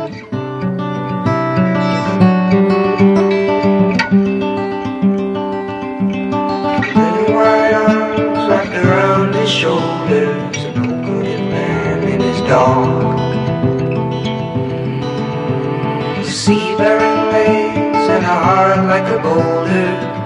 Little white arms wrapped around his shoulders, an old-crooked man in his dog. Sea-bearing waves and a heart like a boulder.